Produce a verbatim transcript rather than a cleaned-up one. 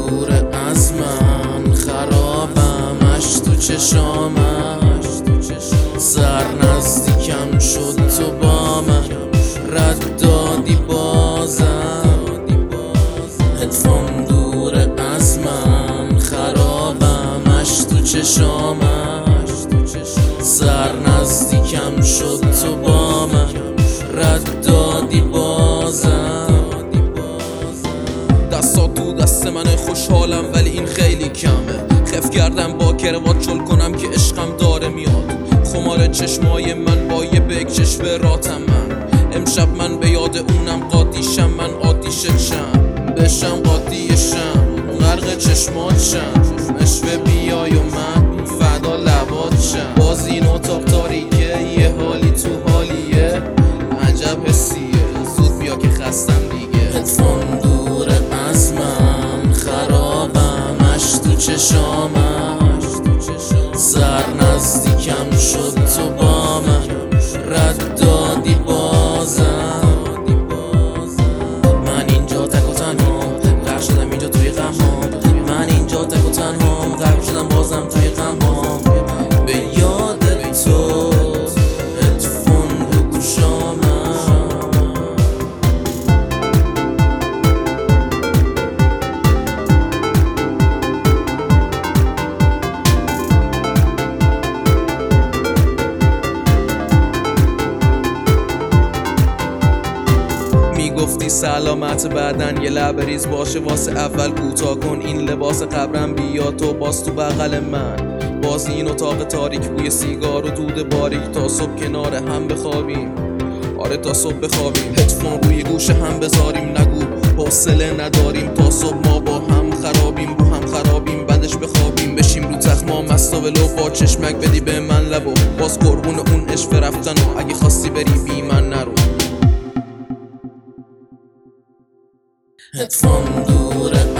دوره از من، خرابم اش تو چشامم، سر نزدیکم شد تو با من، رد دادی بازم. هدفون دوره از من، خرابم اش تو چشامم، سر نزدیکم شد تو با من، رد دادی بازم. دستا تو دست من خوشحالم ولی این خیلی کمه، خف کردم با کروات چل کنم که عشقم داره میاد. خمار چشمای من با یه بکشش به راتم، من امشب من به یاد اونم قاطیشم، من آتیششم بشم قاطیشم، غرق چشماتشم، نشوه بیای و من فدا لباتشم. باز این اتاق تاریکه، یه حالی تو حالیه، عجب حسیه، زود بیا که خستم دیگه. هدفون دوره از من، خرابم اش تو چشامم، سر نزدیکم شد تو با من، رد دادی بازم. من اینجا تک و تنهام، غرق شدم اینجا توی غمام، من اینجا تک و تنهام، غرق شدم بازم توی غمام. به یاد تو هدفون رو گوشامم. میگفتی سلامت بدن یه لبریز باشه، واسه اول کوتاه کن این لباس قبرم، بیا تو باز تو بغل من. باز این اتاق تاریک، بوی سیگار و دود باریک، تا صبح کنار هم بخوابیم، آره تا صبح بخوابیم. هدفون روی گوش هم بذاریم، نگو حوصله نداریم، تا صبح ما با هم خرابیم، رو هم خرابیم، بعدش بخوابیم، بشیم رو تخت ما مستا ولو، با چشمک بدی به من لبو، باز قربون اون عشق رفتن و اگه خواستی بری بی من نرو. هدفون دوره